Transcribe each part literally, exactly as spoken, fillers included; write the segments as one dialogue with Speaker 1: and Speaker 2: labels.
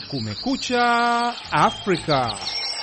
Speaker 1: Kumekucha Afrika.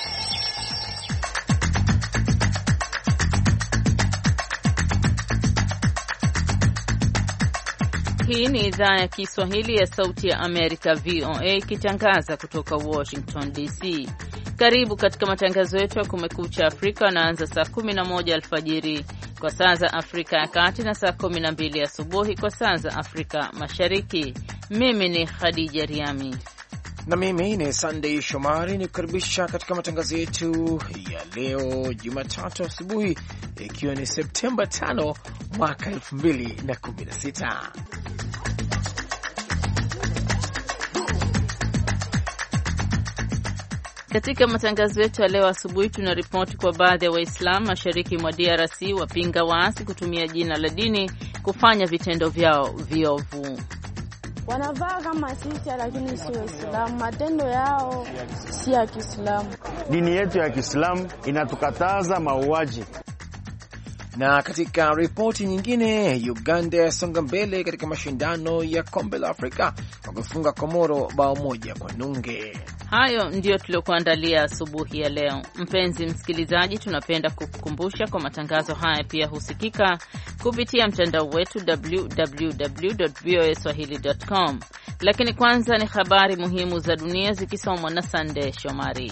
Speaker 2: Hii ni idhaa ya Kiswahili ya Sauti ya Amerika V O A ikitangaza kutoka Washington D C. Karibu katika matangazo yetu ya Kumekucha Afrika, naanza saa kumi na moja alfajiri kwa saa za Afrika ya Kati na saa kumi na mbili asubuhi kwa saa za Afrika Mashariki. Mimi ni Khadija Riami
Speaker 3: na mimi ni Sunday Shomari, ni kukaribisha katika matangazo yetu ya leo Jumatatu asubuhi, ikiwa ni Septemba tano mwaka elfu mbili na kumi na sita.
Speaker 2: Katika matangazo yetu ya leo asubuhi tunaripoti kwa baadhi ya Waislamu mashariki mwa D R C wapinga waasi kutumia jina la dini kufanya vitendo vyao viovu.
Speaker 4: Wanavaa kama sisi lakini si Waislamu, matendo yao si ya Kiislamu.
Speaker 5: Dini yetu ya Kiislamu inatukataza mauaji.
Speaker 3: Na katika ripoti nyingine, Uganda yasonga mbele katika mashindano ya kombe la Afrika kwa kufunga Komoro bao moja kwa nunge.
Speaker 2: Hayo ndiyo tuliokuandalia asubuhi ya leo. Mpenzi msikilizaji, tunapenda kukukumbusha kwa matangazo haya pia husikika kupitia mtandao wetu w w w dot v o a swahili dot com. Lakini kwanza ni habari muhimu za dunia zikisomwa na Sunday Shomari.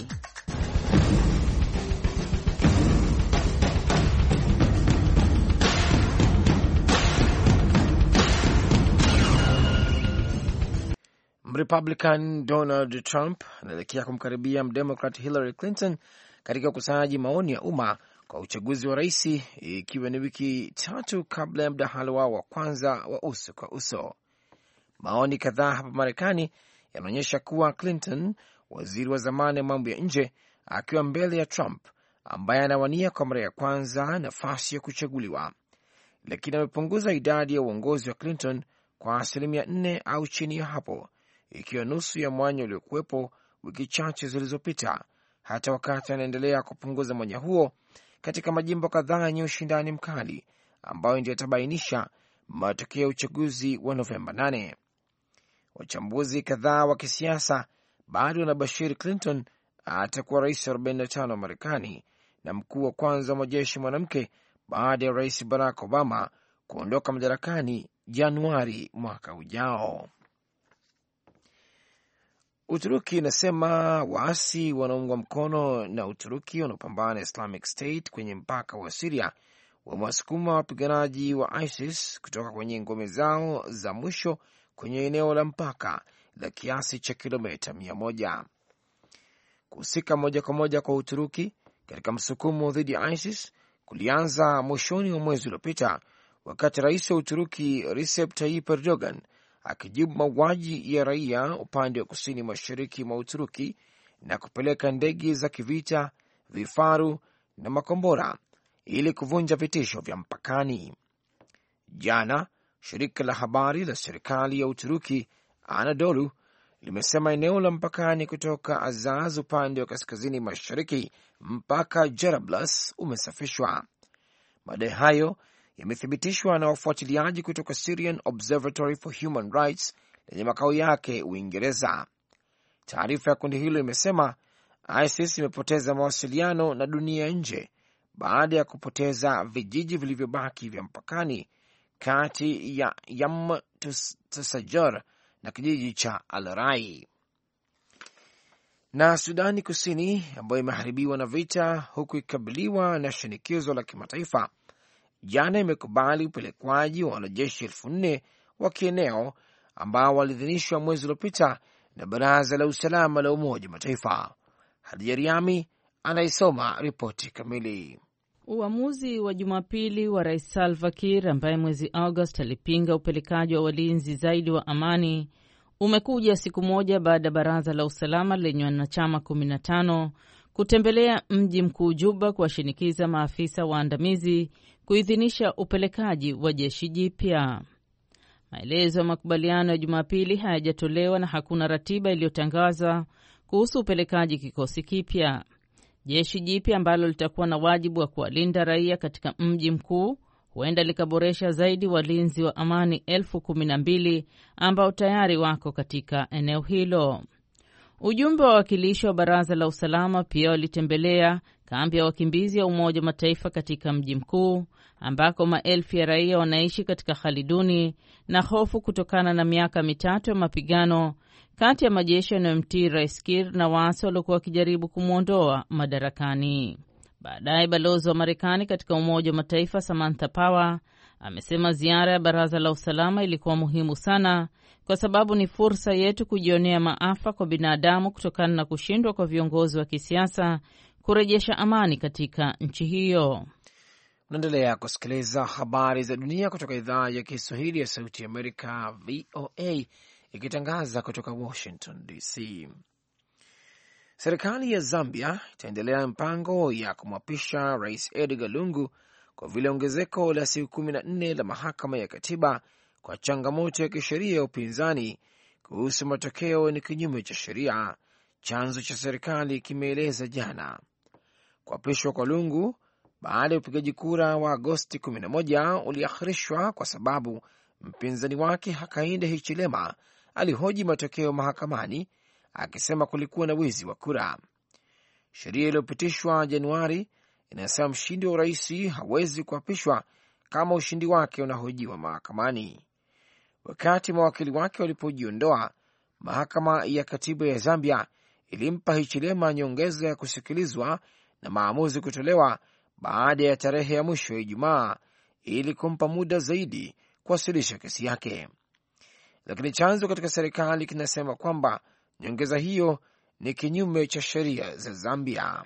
Speaker 3: Republican Donald Trump anaelekea kumkaribia Mdemocrat Hillary Clinton katika ukusanyaji maoni ya umma kwa uchaguzi wa rais, ikiwa ni wiki tatu kabla ya mdahalo wao wa kwanza wa uso kwa uso. Maoni kadhaa hapa Marekani yanaonyesha kuwa Clinton, waziri wa zamani wa mambo ya nje, akiwa mbele ya Trump ambaye anawania kwa mara ya kwanza nafasi ya kuchaguliwa, lakini amepunguza idadi ya uongozi wa Clinton kwa asilimia nne au chini ya hapo, ikiwa nusu ya mwanya uliokuwepo wiki chache zilizopita, hata wakati anaendelea kupunguza mwanya huo katika majimbo kadhaa yenye ushindani mkali ambayo ndio yatabainisha matokeo ya uchaguzi wa Novemba nane. Wachambuzi kadhaa wa kisiasa bado wanabashiri Clinton atakuwa rais arobaini na tano wa Marekani na mkuu wa kwanza wa majeshi mwanamke baada ya rais Barack Obama kuondoka madarakani Januari mwaka ujao. Uturuki inasema waasi wanaungwa mkono na Uturuki wanaopambana na Islamic State kwenye mpaka wa Syria wamewasukuma wapiganaji wa ISIS kutoka kwenye ngome zao za mwisho kwenye eneo la mpaka la kiasi cha kilomita mia moja. Kuhusika moja kwa moja kwa Uturuki katika msukumo dhidi ya ISIS kulianza mwishoni wa mwezi uliopita, wakati rais wa Uturuki Recep Tayyip Erdogan akijibu mauaji ya raia upande wa kusini mashariki mwa Uturuki na kupeleka ndege za kivita, vifaru na makombora ili kuvunja vitisho vya mpakani. Jana, shirika la habari la serikali ya Uturuki Anadolu limesema eneo la mpakani kutoka Azaz upande wa kaskazini mashariki mpaka Jarablus umesafishwa. Madai hayo yamethibitishwa na wafuatiliaji kutoka Syrian Observatory for Human Rights lenye makao yake Uingereza. Taarifa ya kundi hilo imesema ISIS imepoteza mawasiliano na dunia nje baada ya kupoteza vijiji vilivyobaki vya mpakani kati ya Yam Tusajar na kijiji cha Al-Rai. Na Sudani Kusini ambayo imeharibiwa na vita huku ikabiliwa na shinikizo la kimataifa, jana imekubali upelekwaji wa wanajeshi elfu nne wa kieneo ambao waliidhinishwa mwezi uliopita na Baraza la Usalama la Umoja Mataifa. Hadija Riami anaisoma ripoti kamili.
Speaker 2: Uamuzi wa Jumapili wa Rais Salva Kiir ambaye mwezi Agosti alipinga upelekaji wa walinzi zaidi wa amani umekuja siku moja baada ya Baraza la Usalama lenye wanachama kumi na tano kutembelea mji mkuu Juba kuwashinikiza maafisa waandamizi kuidhinisha upelekaji wa jeshi jipya. Maelezo ya makubaliano ya Jumapili hayajatolewa na hakuna ratiba iliyotangazwa kuhusu upelekaji kikosi kipya. Jeshi jipya ambalo litakuwa na wajibu wa kuwalinda raia katika mji mkuu huenda likaboresha zaidi walinzi wa amani elfu kumi na mbili ambao tayari wako katika eneo hilo. Ujumbe wa wawakilishi wa Baraza la Usalama pia walitembelea kambi ya wakimbizi ya Umoja wa Mataifa katika mji mkuu ambako maelfu ya raia wanaishi katika hali duni na hofu kutokana na miaka mitatu ya mapigano kati ya majeshi yanayomtii Rais Kiir na waasi waliokuwa wakijaribu kumwondoa madarakani. Baadaye balozi wa Marekani katika Umoja wa Mataifa Samantha Power amesema ziara ya Baraza la Usalama ilikuwa muhimu sana kwa sababu ni fursa yetu kujionea maafa kwa binadamu kutokana na kushindwa kwa viongozi wa kisiasa kurejesha amani katika nchi hiyo.
Speaker 3: Naendelea kusikiliza habari za dunia kutoka idhaa ya Kiswahili ya Sauti ya Amerika, V O A, ikitangaza kutoka Washington D C. Serikali ya Zambia itaendelea mpango ya kumwapisha Rais Edgar Lungu kwa vile ongezeko la siku kumi na nne la mahakama ya katiba kwa changamoto ya kisheria ya upinzani kuhusu matokeo ni kinyume cha sheria, chanzo cha serikali kimeeleza jana. Kuapishwa kwa Lungu baada ya upigaji kura wa Agosti kumi na moja uliahirishwa kwa sababu mpinzani wake Hakainde Hichilema alihoji matokeo mahakamani akisema kulikuwa na wizi wa kura. Sheria iliyopitishwa Januari inasema mshindi wa urais hawezi kuapishwa kama ushindi wake unahojiwa mahakamani. Wakati mawakili wake walipojiondoa, mahakama ya katiba ya Zambia ilimpa Hichilema nyongeza ya kusikilizwa na maamuzi kutolewa baada ya tarehe ya mwisho ya Ijumaa ili kumpa muda zaidi kuwasilisha kesi yake. Lakini chanzo katika serikali kinasema kwamba nyongeza hiyo ni kinyume cha sheria za Zambia.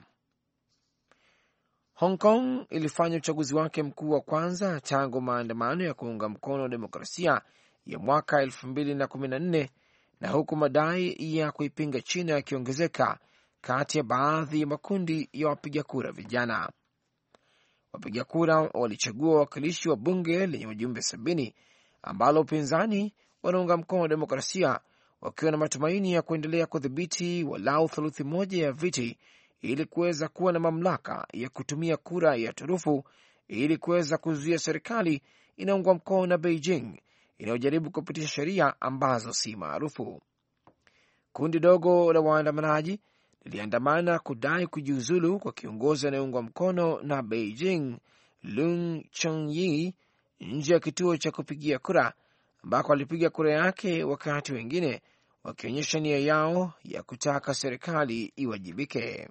Speaker 3: Hong Kong ilifanya uchaguzi wake mkuu wa kwanza tangu maandamano ya kuunga mkono demokrasia ya mwaka elfu mbili na kumi na nne na huku madai ya kuipinga China yakiongezeka kati ya baadhi ya makundi ya wapiga kura vijana. Wapiga kura walichagua wawakilishi wa bunge lenye wajumbe sabini ambalo upinzani wanaunga mkono demokrasia wakiwa na matumaini ya kuendelea kudhibiti walau theluthi moja ya viti ili kuweza kuwa na mamlaka ya kutumia kura ya turufu ili kuweza kuzuia serikali inaungwa mkono na Beijing inayojaribu kupitisha sheria ambazo si maarufu. Kundi dogo la waandamanaji liliandamana kudai kujiuzulu kwa kiongozi anayeungwa mkono na Beijing, Lung Chongyi, nje ya kituo cha kupigia kura ambako alipiga kura yake, wakati wengine wakionyesha nia yao ya kutaka serikali iwajibike.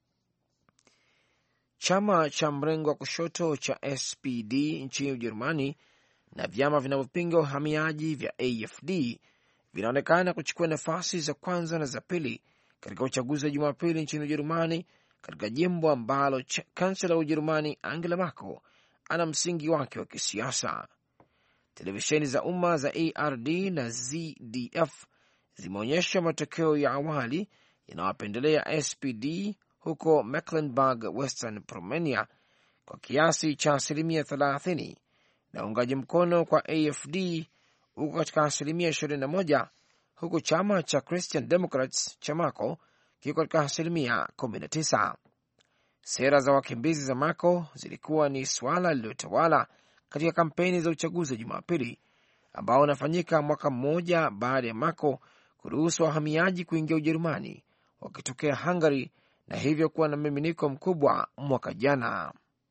Speaker 3: Chama cha mrengo wa kushoto cha S P D nchini Ujerumani na vyama vinavyopinga uhamiaji vya A F D vinaonekana kuchukua nafasi za kwanza na za pili katika uchaguzi wa Jumapili nchini Ujerumani, katika jimbo ambalo kansela wa Ujerumani Angela Merkel ana msingi wake wa kisiasa. Televisheni za umma za A R D na Z D F zimeonyesha matokeo ya awali yanayopendelea S P D huko Mecklenburg Western Pomerania kwa kiasi cha asilimia thelathini na uungaji mkono kwa A F D huko katika asilimia ishirini na moja, huku chama cha Christian Democrats cha Merkel kiko katika asilimia kumi na tisa. Sera za wakimbizi za Merkel zilikuwa ni swala lililotawala katika kampeni za uchaguzi wa Jumapili ambao unafanyika mwaka mmoja baada ya Merkel kuruhusu wahamiaji kuingia Ujerumani wakitokea Hungary na hivyo kuwa na mmiminiko mkubwa mwaka jana.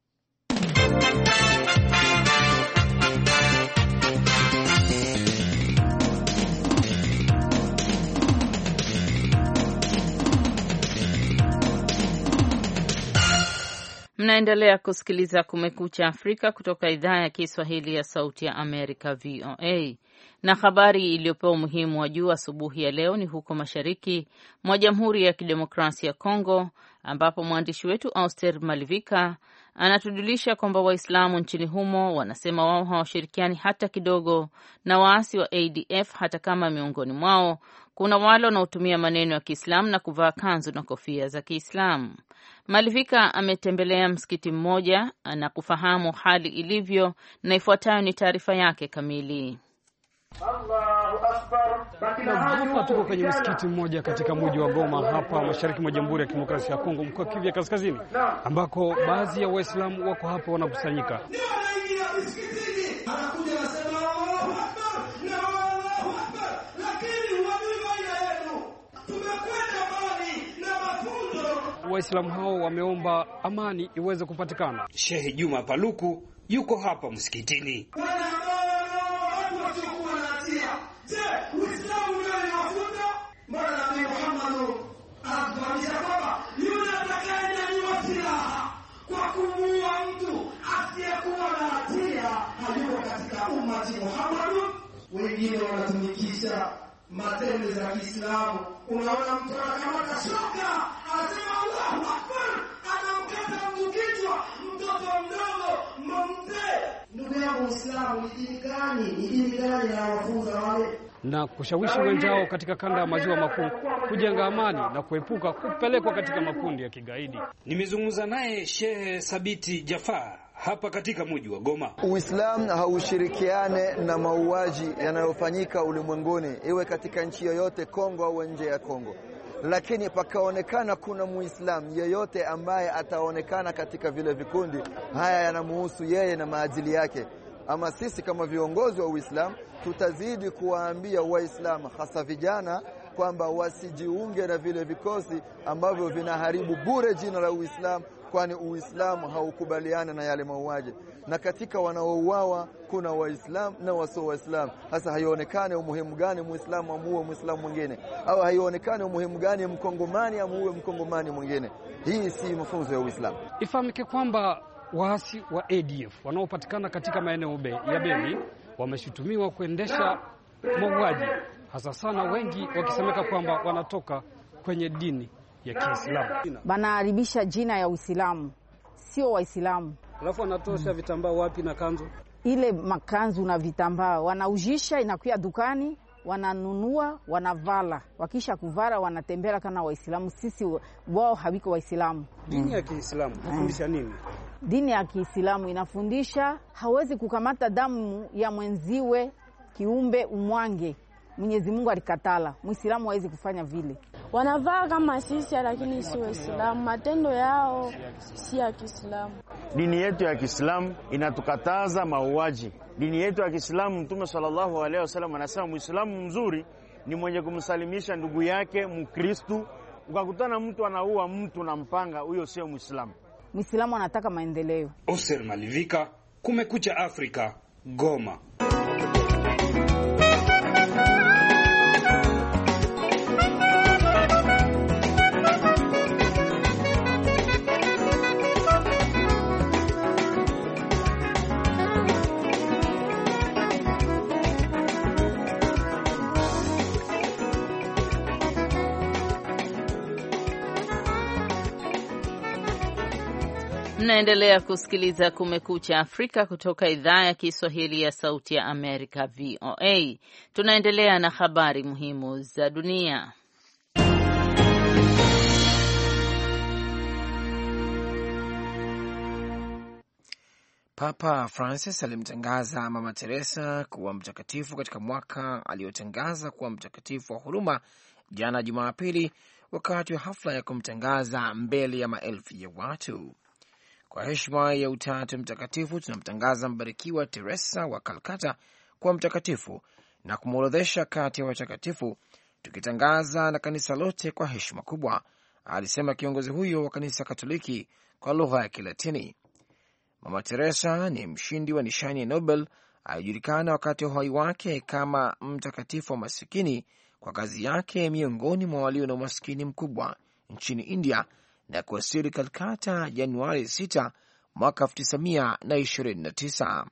Speaker 2: Mnaendelea kusikiliza Kumekucha Afrika kutoka idhaa ya Kiswahili ya Sauti ya Amerika, V O A. Na habari iliyopewa umuhimu wa juu asubuhi ya leo ni huko mashariki mwa Jamhuri ya Kidemokrasia ya Kongo, ambapo mwandishi wetu Auster Malivika anatujulisha kwamba Waislamu nchini humo wanasema wao hawashirikiani hata kidogo na waasi wa A D F, hata kama miongoni mwao kuna wale wanaotumia maneno ya Kiislamu na kuvaa kanzu na kofia za Kiislamu. Malivika ametembelea msikiti mmoja na kufahamu hali ilivyo, na ifuatayo ni taarifa yake kamili.
Speaker 6: Allahu Akbar. Hapa tuko kwenye msikiti mmoja katika mji wa Goma hapa mashariki mwa Jamhuri ya Kidemokrasia ya Kongo, mkoa wa Kivu Kaskazini, ambako baadhi ya Waislamu wako hapa wanakusanyika. Tumekwenda Waislamu hao wameomba amani iweze kupatikana.
Speaker 7: Sheikh Juma Paluku yuko hapa msikitini.
Speaker 8: Wengine wanatumikisha matendo za Kiislamu. Unaona mtu anakamata shoka, anasema Allahu Akbar, anamkata mtu kichwa, mtoto mdogo, mzee. Ndugu yangu Muislamu, ni dini gani? Ni dini gani anawafunza wale?
Speaker 6: Na kushawishi wenzao katika kanda ya maziwa makuu kujenga amani na kuepuka kupelekwa katika makundi ya kigaidi.
Speaker 7: Nimezungumza naye Sheikh Sabiti Jafar hapa katika mji wa Goma.
Speaker 9: Uislamu haushirikiane na mauaji yanayofanyika ulimwenguni, iwe katika nchi yoyote, Kongo au nje ya Kongo. Lakini pakaonekana kuna Muislamu yeyote ambaye ataonekana katika vile vikundi, haya yanamuhusu yeye na maadili yake. Ama sisi kama viongozi wa Uislamu tutazidi kuwaambia Waislamu hasa vijana kwamba wasijiunge na vile vikosi ambavyo vinaharibu bure jina la Uislamu, kwani Uislamu haukubaliana na yale mauaji. Na katika wanaouawa kuna Waislamu na wasio Waislamu. Hasa haionekane umuhimu gani Muislamu amuue Muislamu mwingine, au haionekane umuhimu gani Mkongomani amuue Mkongomani mwingine. Hii si mafunzo ya Uislamu.
Speaker 6: Ifahamike kwamba waasi wa A D F wanaopatikana katika maeneo ya Beni wameshutumiwa kuendesha mauaji, hasa sana wengi wakisemeka kwamba wanatoka kwenye dini ya Kiislamu.
Speaker 10: Banaharibisha jina ya Uislamu, sio Waislamu.
Speaker 6: Alafu wanatosha hmm. vitambaa wapi na kanzu? Ile
Speaker 10: makanzu na vitambaa wanaujisha, inakuwa dukani, wananunua, wanavala. Wakisha kuvala wanatembea kana Waislamu. Sisi wao habiko Waislamu.
Speaker 6: Dini ya Kiislamu inafundisha nini?
Speaker 10: Dini ya Kiislamu inafundisha hawezi kukamata damu ya mwenziwe kiumbe umwange. Mwenyezi Mungu alikatala. Muislamu hawezi kufanya vile.
Speaker 4: Wanavaa kama sisi lakini si Waislamu. Matendo yao si ya Kiislamu.
Speaker 5: Dini yetu ya Kiislamu inatukataza mauaji. Dini yetu ya Kiislamu, Mtume sallallahu alaihi wasallam anasema Muislamu mzuri ni mwenye kumsalimisha ndugu yake Mkristo. Ukakutana mtu anaua mtu na mpanga, huyo sio Muislamu.
Speaker 10: Muislamu anataka maendeleo.
Speaker 7: Oser Malivika, Kumekucha Afrika, Goma.
Speaker 2: Mnaendelea kusikiliza Kumekucha Afrika kutoka idhaa ya Kiswahili ya Sauti ya Amerika, V O A. Tunaendelea na habari muhimu za dunia.
Speaker 3: Papa Francis alimtangaza Mama Teresa kuwa mtakatifu katika mwaka aliotangaza kuwa mtakatifu wa huruma jana Jumapili, wakati wa hafla ya kumtangaza mbele ya maelfu ya watu. Kwa heshima ya Utatu Mtakatifu tunamtangaza mbarikiwa Teresa wa Calcutta kuwa mtakatifu na kumworodhesha kati ya watakatifu, tukitangaza na kanisa lote kwa heshima kubwa, alisema kiongozi huyo wa kanisa Katoliki kwa lugha ya Kilatini. Mama Teresa ni mshindi wa nishani ya Nobel, alijulikana wakati wa uhai wake kama mtakatifu wa masikini kwa kazi yake miongoni mwa walio na umaskini mkubwa nchini India, na kuwasili Calcutta Januari sita mwaka elfu tisa mia ishirini na tisa.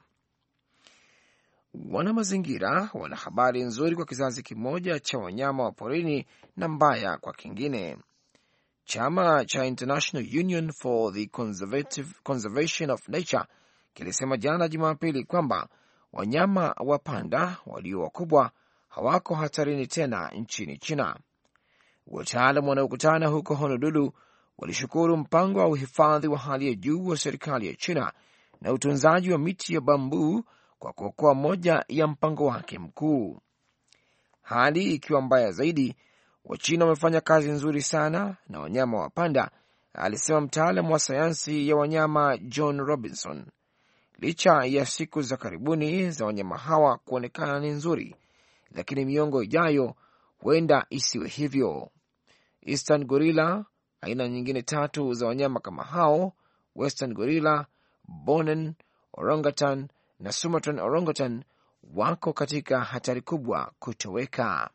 Speaker 3: Wana mazingira wana habari nzuri kwa kizazi kimoja cha wanyama wa porini na mbaya kwa kingine. Chama cha International Union for the Conservation of Nature kilisema jana Jumapili kwamba wanyama wa panda walio wakubwa hawako hatarini tena nchini China. Wataalamu wanaokutana huko Honolulu walishukuru mpango wa uhifadhi wa hali ya juu wa serikali ya China na utunzaji wa miti ya bambu kwa kuokoa moja ya mpango wake mkuu. Hali ikiwa mbaya zaidi, Wachina wamefanya kazi nzuri sana na wanyama wa panda, alisema mtaalamu wa sayansi ya wanyama John Robinson. Licha ya siku za karibuni za wanyama hawa kuonekana ni nzuri, lakini miongo ijayo huenda isiwe hivyo. Eastern gorilla aina nyingine tatu za wanyama kama hao, western gorilla, bonen orangutan na Sumatran orangutan, wako katika hatari kubwa kutoweka.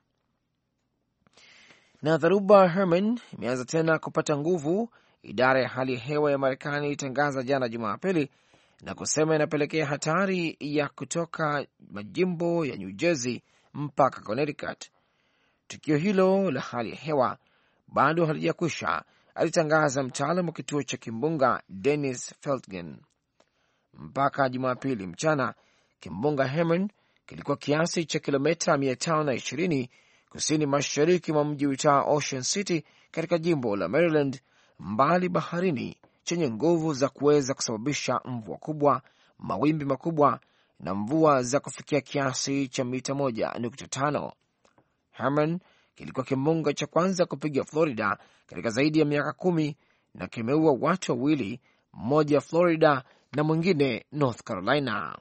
Speaker 3: Na dharuba Herman imeanza tena kupata nguvu, idara ya hali ya hewa ya Marekani ilitangaza jana Jumapili, na kusema inapelekea hatari ya kutoka majimbo ya New Jersey mpaka Connecticut. Tukio hilo la hali ya hewa bado halijakwisha, alitangaza mtaalamu wa kituo cha kimbunga Dennis Feltgen. Mpaka Jumapili mchana, kimbunga Herman kilikuwa kiasi cha kilomita mia tano na ishirini kusini mashariki mwa mji wa Ocean City katika jimbo la Maryland, mbali baharini, chenye nguvu za kuweza kusababisha mvua kubwa, mawimbi makubwa na mvua za kufikia kiasi cha mita moja nukta tano. Herman kilikuwa kimbunga cha kwanza kupiga Florida katika zaidi ya miaka kumi na kimeua watu wawili, mmoja Florida na mwingine North Carolina.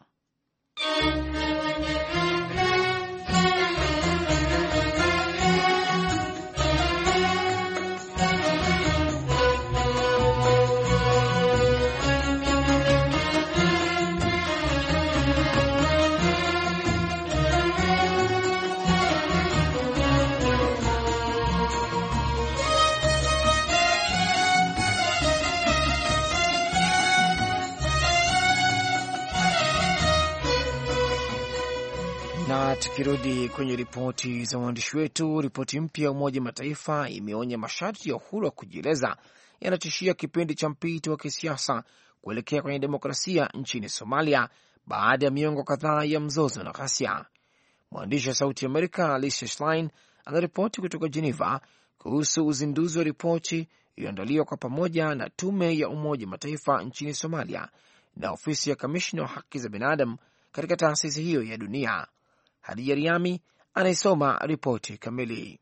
Speaker 3: Na tukirudi kwenye ripoti za waandishi wetu, ripoti mpya ya Umoja Mataifa imeonya masharti ya uhuru wa kujieleza yanatishia kipindi cha mpito wa kisiasa kuelekea kwenye demokrasia nchini Somalia baada ya miongo kadhaa ya mzozo na ghasia. Mwandishi wa Sauti ya Amerika Alicia Schlein anaripoti kutoka Geneva kuhusu uzinduzi wa ripoti iliyoandaliwa kwa pamoja na tume ya Umoja Mataifa nchini Somalia na ofisi ya kamishna wa haki za binadamu katika taasisi hiyo ya dunia. Hadija Riami anaisoma ripoti kamili.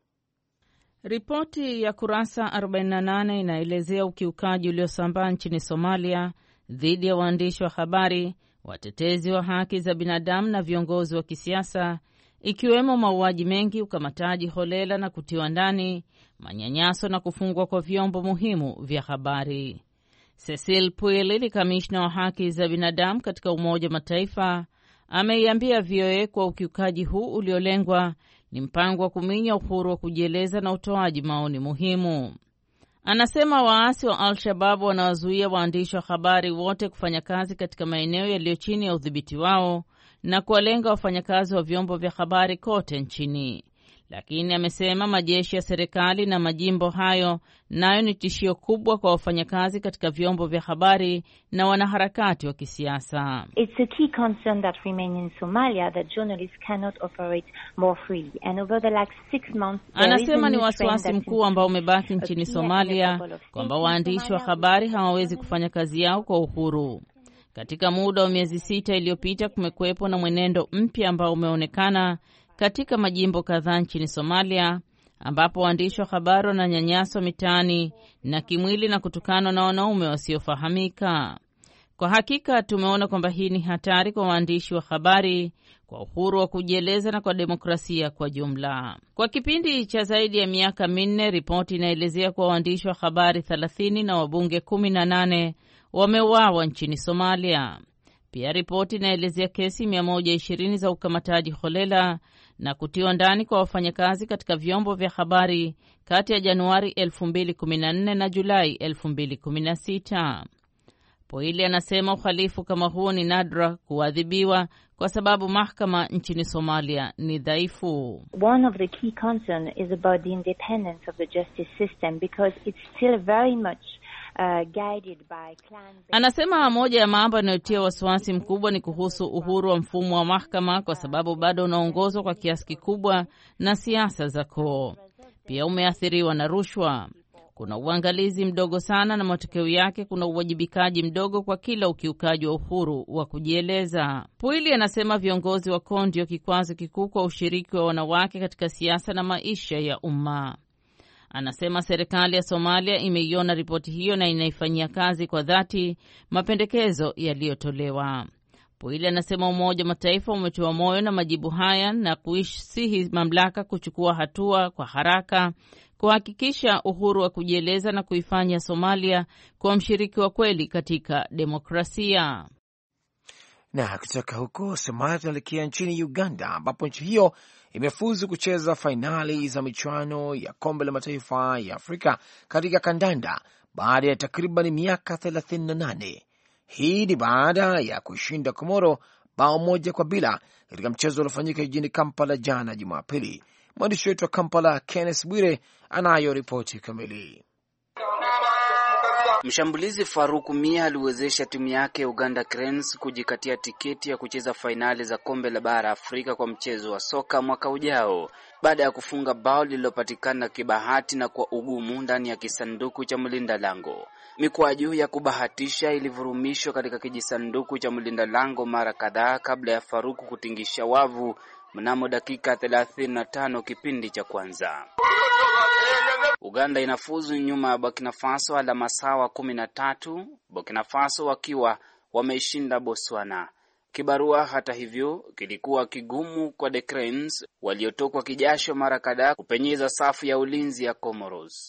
Speaker 2: Ripoti ya kurasa arobaini na nane inaelezea ukiukaji uliosambaa nchini Somalia dhidi ya waandishi wa habari, watetezi wa haki za binadamu na viongozi wa kisiasa, ikiwemo mauaji mengi, ukamataji holela na kutiwa ndani, manyanyaso na kufungwa kwa vyombo muhimu vya habari. Cecil Puelili, kamishna wa haki za binadamu katika Umoja Mataifa, ameiambia V O A kwa ukiukaji huu uliolengwa ni mpango wa kuminya uhuru wa kujieleza na utoaji maoni muhimu. Anasema waasi wa Al-Shabaab wanawazuia waandishi wa habari wote kufanya kazi katika maeneo yaliyo chini ya udhibiti wao na kuwalenga wafanyakazi wa vyombo vya habari kote nchini. Lakini amesema majeshi ya serikali na majimbo hayo nayo ni tishio kubwa kwa wafanyakazi katika vyombo vya habari na wanaharakati wa kisiasa.
Speaker 11: It's a key concern that remains in Somalia that journalists cannot operate more freely. And over the last six months,
Speaker 2: anasema ni wasiwasi mkuu ambao umebaki nchini Somalia kwamba waandishi wa habari hawawezi kufanya kazi yao kwa uhuru. Katika muda wa miezi sita iliyopita kumekuwepo na mwenendo mpya ambao umeonekana katika majimbo kadhaa nchini Somalia, ambapo waandishi wa habari wananyanyaswa mitaani na kimwili na kutukanwa na wanaume wasiofahamika. Kwa hakika tumeona kwamba hii ni hatari kwa waandishi wa habari, kwa uhuru wa kujieleza na kwa demokrasia kwa jumla. Kwa kipindi cha zaidi ya miaka minne, ripoti inaelezea kwa waandishi wa habari thelathini na wabunge kumi na nane wameuawa nchini Somalia. Pia ripoti inaelezea kesi mia moja ishirini za ukamataji holela na kutiwa ndani kwa wafanyakazi katika vyombo vya habari kati ya Januari elfu mbili kumi na nne na Julai elfu mbili kumi na sita. Poili anasema uhalifu kama huo ni nadra kuadhibiwa kwa sababu mahakama nchini Somalia ni dhaifu.
Speaker 11: One of the key concerns is about the independence of the justice system because it's still very much Uh, guided by clans.
Speaker 2: Anasema moja ya mambo yanayotia wasiwasi mkubwa ni kuhusu uhuru wa mfumo wa mahakama, kwa sababu bado unaongozwa kwa kiasi kikubwa na siasa za koo. Pia umeathiriwa na rushwa. Kuna uangalizi mdogo sana na matokeo yake kuna uwajibikaji mdogo kwa kila ukiukaji wa uhuru wa kujieleza. Puili anasema viongozi wa koo ndio kikwazo kikuu kwa ushiriki wa wanawake katika siasa na maisha ya umma. Anasema serikali ya Somalia imeiona ripoti hiyo na inaifanyia kazi kwa dhati mapendekezo yaliyotolewa. Puili anasema Umoja wa Mataifa umetoa moyo na majibu haya na kuisihi mamlaka kuchukua hatua kwa haraka kuhakikisha uhuru wa kujieleza na kuifanya Somalia kuwa mshiriki wa kweli katika demokrasia.
Speaker 3: Na kutoka huko Somalia tunaelekea nchini Uganda, ambapo nchi hiyo imefuzu kucheza fainali za michuano ya kombe la mataifa ya Afrika katika kandanda baada ya takriban miaka thelathini na nane. Hii ni baada ya kuishinda Komoro bao moja kwa bila katika mchezo uliofanyika jijini Kampala jana Jumapili. Mwandishi wetu wa Kampala Kenneth Bwire anayo ripoti kamili.
Speaker 12: Mshambulizi Faruku Mia aliwezesha timu yake Uganda Cranes kujikatia tiketi ya kucheza fainali za kombe la bara Afrika kwa mchezo wa soka mwaka ujao baada ya kufunga bao lililopatikana kibahati na kwa ugumu ndani ya kisanduku cha mlinda lango. Mikwaju ya kubahatisha ilivurumishwa katika kijisanduku cha mlinda lango mara kadhaa kabla ya Faruku kutingisha wavu mnamo dakika thelathini na tano kipindi cha kwanza. Uganda inafuzu nyuma ya Burkina Faso alama sawa kumi na tatu, Burkina Faso wakiwa wameishinda Botswana. Kibarua hata hivyo kilikuwa kigumu kwa the Cranes waliotokwa kijasho mara kadhaa kupenyeza safu ya ulinzi ya Comoros.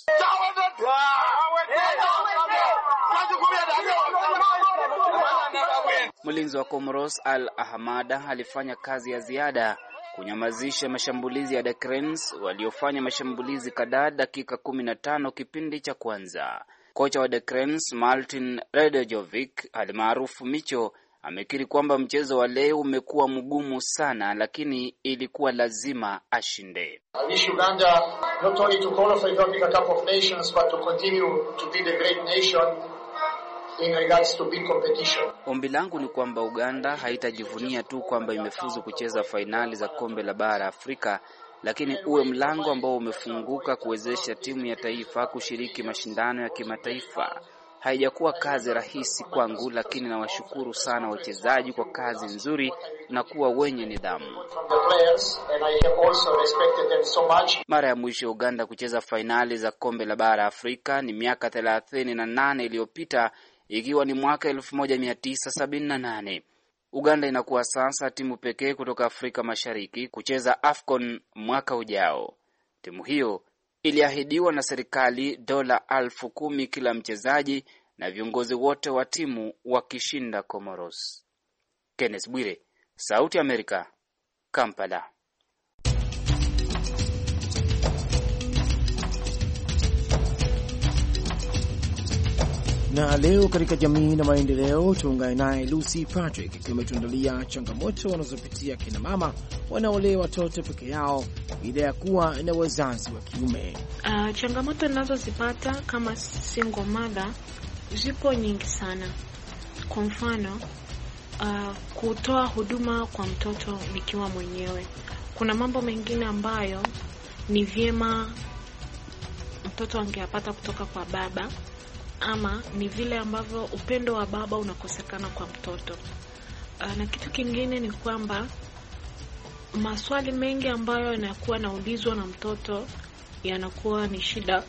Speaker 12: Mlinzi wa Comoros Al Ahmada alifanya kazi ya ziada kunyamazisha mashambulizi ya the Cranes waliofanya mashambulizi kadhaa dakika kumi na tano kipindi cha kwanza. Kocha wa the Cranes Martin Redejovic almaarufu Micho amekiri kwamba mchezo wa leo umekuwa mgumu sana, lakini ilikuwa lazima ashinde.
Speaker 13: I wish Uganda not only to qualify for the Cup of Nations but to continue to be the great nation in regards to big competition.
Speaker 12: Ombi langu ni kwamba Uganda haitajivunia tu kwamba imefuzu kucheza fainali za kombe la bara Afrika, lakini uwe mlango ambao umefunguka kuwezesha timu ya taifa kushiriki mashindano ya kimataifa. Haijakuwa kazi rahisi kwangu, lakini nawashukuru sana wachezaji kwa kazi nzuri na kuwa wenye nidhamu. Mara ya mwisho Uganda kucheza fainali za kombe la bara Afrika ni miaka thelathini na nane iliyopita, ikiwa ni mwaka elfu moja mia tisa sabini na nane. Uganda inakuwa sasa timu pekee kutoka Afrika Mashariki kucheza AFCON mwaka ujao. Timu hiyo iliahidiwa na serikali dola elfu kumi kila mchezaji na viongozi wote wa timu wakishinda Comoros. Kenneth Bwire, Sauti Amerika, Kampala.
Speaker 3: Na leo katika jamii na maendeleo tuungane naye Lucy Patrick akiwa ametuandalia changamoto wanazopitia kina mama wanaolea watoto peke yao bila ya kuwa na wazazi wa kiume.
Speaker 14: Uh, changamoto ninazozipata kama single mother zipo nyingi sana. Kwa mfano, uh, kutoa huduma kwa mtoto nikiwa mwenyewe. Kuna mambo mengine ambayo ni vyema mtoto angeyapata kutoka kwa baba, ama ni vile ambavyo upendo wa baba unakosekana kwa mtoto. Uh, na kitu kingine ni kwamba maswali mengi ambayo yanakuwa naulizwa na mtoto yanakuwa ni shida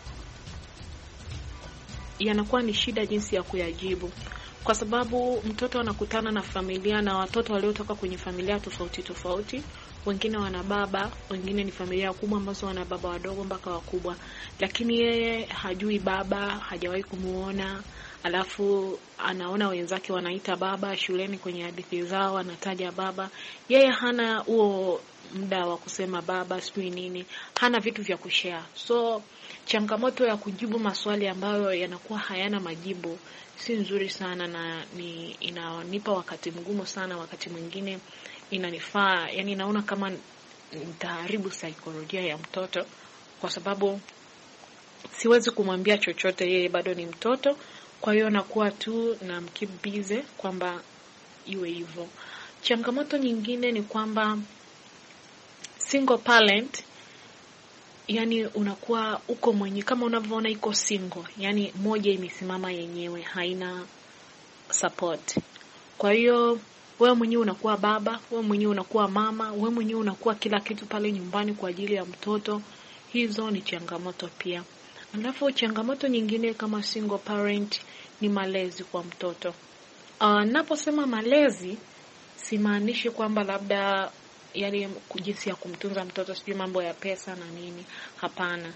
Speaker 14: yanakuwa ni shida jinsi ya kuyajibu, kwa sababu mtoto anakutana na familia na watoto waliotoka kwenye familia tofauti tofauti. Wengine wana baba, wengine ni familia kubwa ambazo wana baba wadogo mpaka wakubwa, lakini yeye hajui baba, hajawahi kumuona. Alafu anaona wenzake wanaita baba shuleni, kwenye hadithi zao anataja baba. Yeye hana huo muda wa kusema baba sijui nini, hana vitu vya kushare. So changamoto ya kujibu maswali ambayo yanakuwa hayana majibu si nzuri sana, na ni inanipa wakati mgumu sana. Wakati mwingine inanifaa, yani naona kama nitaharibu saikolojia ya mtoto, kwa sababu siwezi kumwambia chochote, yeye bado ni mtoto. Kwa hiyo nakuwa tu na mkibize kwamba iwe hivyo. Changamoto nyingine ni kwamba single parent, yani unakuwa uko mwenye, kama unavyoona iko single, yani moja imesimama yenyewe, haina support. Kwa hiyo wewe mwenyewe unakuwa baba, wewe mwenyewe unakuwa mama, wewe mwenyewe unakuwa kila kitu pale nyumbani kwa ajili ya mtoto. Hizo ni changamoto pia. Alafu changamoto nyingine kama single parent ni malezi kwa mtoto. Uh, naposema malezi simaanishi kwamba labda yani jinsi ya kumtunza mtoto, sijui mambo ya pesa na nini. Hapana.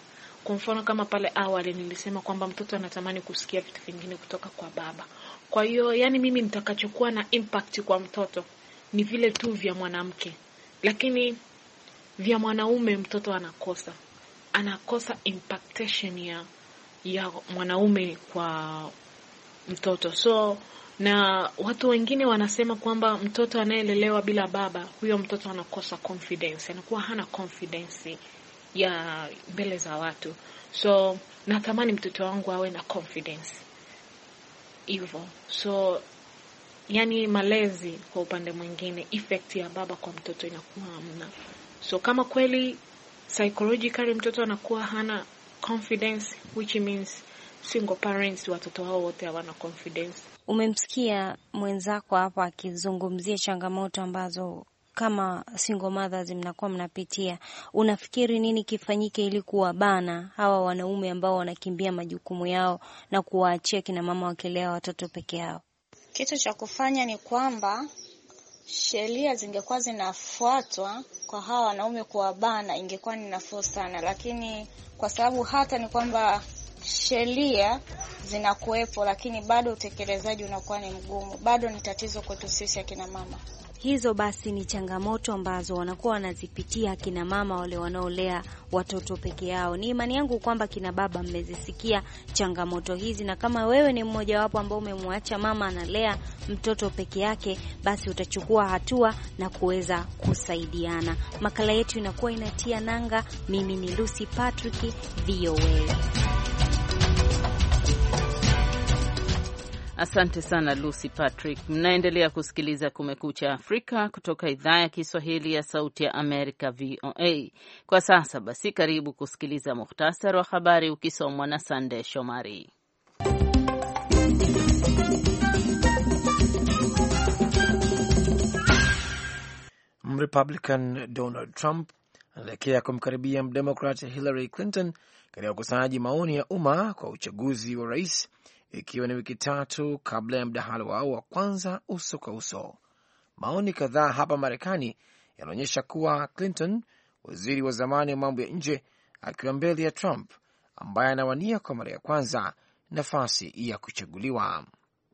Speaker 14: Kwa mfano kama pale awali nilisema kwamba mtoto anatamani kusikia vitu vingine kutoka kwa baba. Kwa hiyo yani mimi nitakachokuwa na impact kwa mtoto ni vile tu vya mwanamke. Lakini vya mwanaume mtoto anakosa. Anakosa impactation ya ya mwanaume kwa mtoto. So na watu wengine wanasema kwamba mtoto anayelelewa bila baba, huyo mtoto anakosa confidence, anakuwa hana confidence ya mbele za watu. So natamani mtoto wangu awe na confidence hivyo. So yani malezi kwa upande mwingine, effect ya baba kwa mtoto inakuwa hamna. So kama kweli psychologically mtoto anakuwa hana confidence, which means single parents watoto wao wote hawana confidence.
Speaker 15: Umemsikia mwenzako hapa akizungumzia changamoto ambazo kama single mothers mnakuwa mnapitia. Unafikiri nini kifanyike ili kuwabana hawa wanaume ambao wanakimbia majukumu yao na kuwaachia kina mama wakilea watoto peke yao?
Speaker 16: Kitu cha kufanya ni kwamba sheria zingekuwa zinafuatwa kwa hawa wanaume kuwabana, ingekuwa ni nafuu sana, lakini kwa sababu hata ni kwamba sheria zinakuwepo lakini bado utekelezaji unakuwa ni mgumu, bado ni tatizo kwetu sisi akina mama.
Speaker 15: Hizo basi ni changamoto ambazo wanakuwa wanazipitia kina mama wale wanaolea watoto peke yao. Ni imani yangu kwamba kina baba mmezisikia changamoto hizi, na kama wewe ni mmoja wapo ambao umemwacha mama analea mtoto peke yake, basi utachukua hatua na kuweza kusaidiana. Makala yetu inakuwa inatia nanga. Mimi ni Lucy Patrick, V O A.
Speaker 2: Asante sana Lucy Patrick. Mnaendelea kusikiliza Kumekucha Afrika kutoka idhaa ya Kiswahili ya Sauti ya Amerika, V O A. Kwa sasa basi, karibu kusikiliza muhtasari wa habari ukisomwa na Sande Shomari.
Speaker 3: Republican Donald Trump anaelekea kumkaribia Democrat Hillary Clinton katika ukusanyaji maoni ya umma kwa uchaguzi wa rais, ikiwa ni wiki tatu kabla ya mdahalo wao wa kwanza uso kwa uso. Maoni kadhaa hapa Marekani yanaonyesha kuwa Clinton, waziri wa zamani wa mambo ya nje, akiwa mbele ya Trump ambaye anawania kwa mara ya kwanza nafasi ya kuchaguliwa.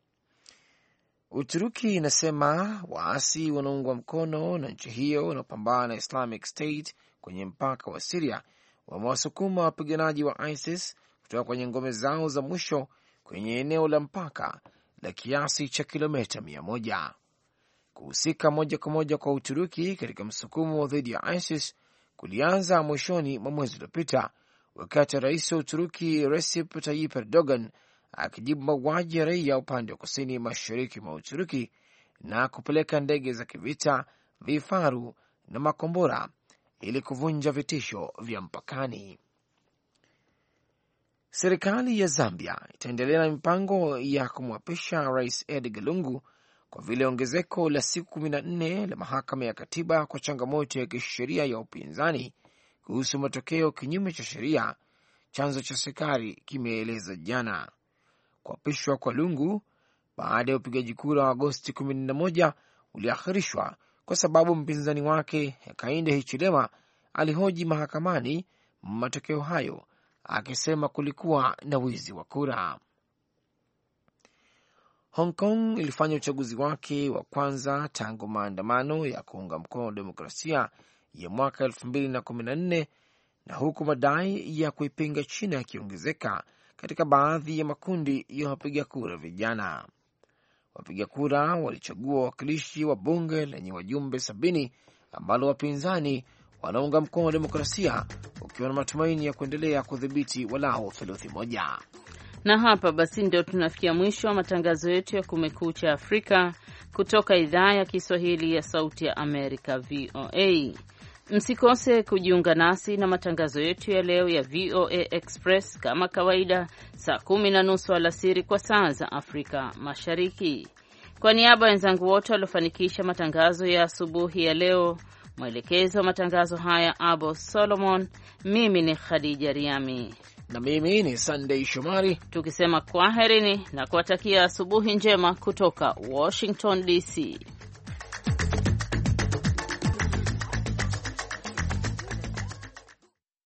Speaker 3: Uturuki inasema waasi wanaungwa mkono na nchi hiyo wanaopambana na Islamic State kwenye mpaka wa Syria wamewasukuma wapiganaji wa ISIS kutoka kwenye ngome zao za mwisho kwenye eneo la mpaka la kiasi cha kilomita mia moja. Kuhusika moja kwa moja kwa Uturuki katika msukumo dhidi ya ISIS kulianza mwishoni mwa mwezi uliopita, wakati rais wa Uturuki Recep Tayyip Erdogan akijibu mauaji ya raia upande wa kusini mashariki mwa Uturuki na kupeleka ndege za kivita, vifaru na makombora ili kuvunja vitisho vya mpakani. Serikali ya Zambia itaendelea na mipango ya kumwapisha Rais Edgar Lungu kwa vile ongezeko la siku kumi na nne la mahakama ya katiba kwa changamoto ya kisheria ya upinzani kuhusu matokeo kinyume cha sheria, chanzo cha serikali kimeeleza jana. Kuapishwa kwa Lungu baada ya upigaji kura wa Agosti kumi na moja uliahirishwa kwa sababu mpinzani wake Hakainde Hichilema alihoji mahakamani matokeo hayo, akisema kulikuwa na wizi wa kura. Hong Kong ilifanya uchaguzi wake wa kwanza tangu maandamano ya kuunga mkono demokrasia ya mwaka elfu mbili na kumi na nne, na huku madai ya kuipinga China yakiongezeka katika baadhi ya makundi ya wapiga kura vijana. Wapiga kura walichagua wawakilishi wa bunge lenye wajumbe sabini ambalo wapinzani wanaunga mkono wa demokrasia, ukiwa na matumaini ya kuendelea kudhibiti walao theluthi moja.
Speaker 2: Na hapa basi ndio tunafikia mwisho wa matangazo yetu ya Kumekucha Afrika kutoka idhaa ya Kiswahili ya Sauti ya Amerika, V O A. Msikose kujiunga nasi na matangazo yetu ya leo ya V O A Express kama kawaida saa kumi na nusu alasiri kwa saa za Afrika Mashariki. Kwa niaba ya wenzangu wote waliofanikisha matangazo ya asubuhi ya leo, mwelekezo wa matangazo haya Abo Solomon, mimi ni Khadija Riami
Speaker 3: na mimi ni Sunday Shomari,
Speaker 2: tukisema kwaherini na kuwatakia asubuhi njema kutoka Washington D C.